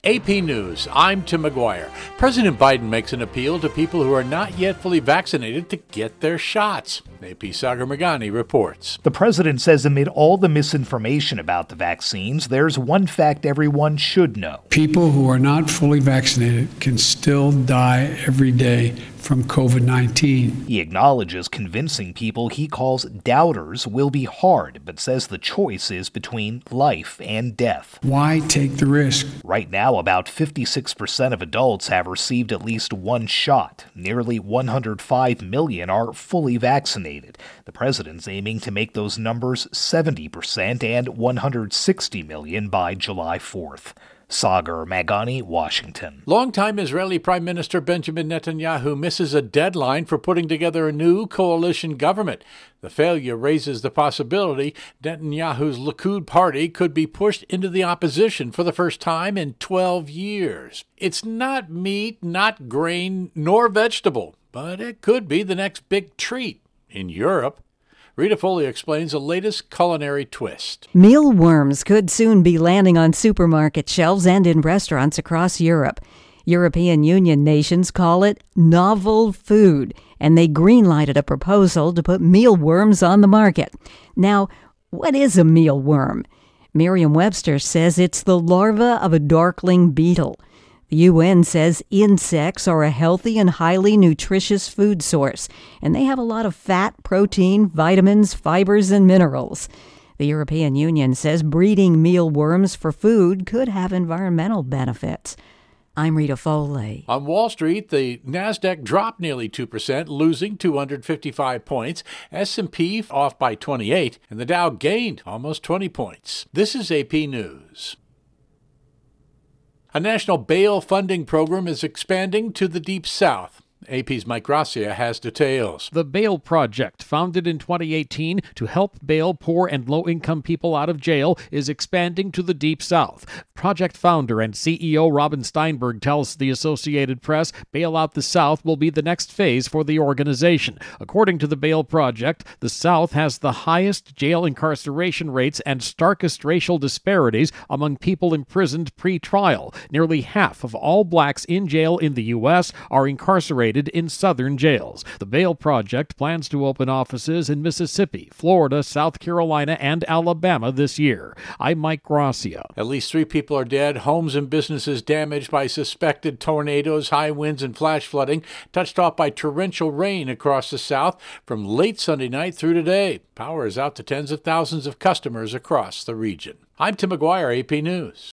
AP News, I'm Tim McGuire. President Biden makes an appeal to people who are not yet fully vaccinated to get their shots. AP Sagar Meghani reports. The president says amid all the misinformation about the vaccines, there's one fact everyone should know. People who are not fully vaccinated can still die every day from COVID-19. He acknowledges convincing people he calls doubters will be hard, but says the choice is between life and death. Why take the risk? Right now, about 56% of adults have received at least one shot. Nearly 105 million are fully vaccinated. The president's aiming to make those numbers 70% and 160 million by July 4th. Sagar Meghani, Washington. Longtime Israeli Prime Minister Benjamin Netanyahu misses a deadline for putting together a new coalition government. The failure raises the possibility Netanyahu's Likud party could be pushed into the opposition for the first time in 12 years. It's not meat, not grain, nor vegetable, but it could be the next big treat in Europe. Rita Foley explains the latest culinary twist. Mealworms could soon be landing on supermarket shelves and in restaurants across Europe. European Union nations call it novel food, and they greenlighted a proposal to put mealworms on the market. Now, what is a mealworm? Merriam-Webster says it's the larva of a darkling beetle. The UN says insects are a healthy and highly nutritious food source, and they have a lot of fat, protein, vitamins, fibers, and minerals. The European Union says breeding mealworms for food could have environmental benefits. I'm Rita Foley. On Wall Street, the Nasdaq dropped nearly 2%, losing 255 points. S&P off by 28, and the Dow gained almost 20 points. This is AP News. A national bail funding program is expanding to the Deep South. AP's Mike Gracia has details. The Bail Project, founded in 2018 to help bail poor and low-income people out of jail, is expanding to the Deep South. Project founder and CEO Robin Steinberg tells the Associated Press Bail Out the South will be the next phase for the organization. According to the Bail Project, the South has the highest jail incarceration rates and starkest racial disparities among people imprisoned pre-trial. Nearly half of all blacks in jail in the U.S. are incarcerated in southern jails. The Bail Project plans to open offices in Mississippi, Florida, South Carolina, and Alabama this year. I'm Mike Gracia. At least 3 people are dead, homes and businesses damaged by suspected tornadoes, high winds, and flash flooding, touched off by torrential rain across the South from late Sunday night through today. Power is out to tens of thousands of customers across the region. I'm Tim McGuire, AP News.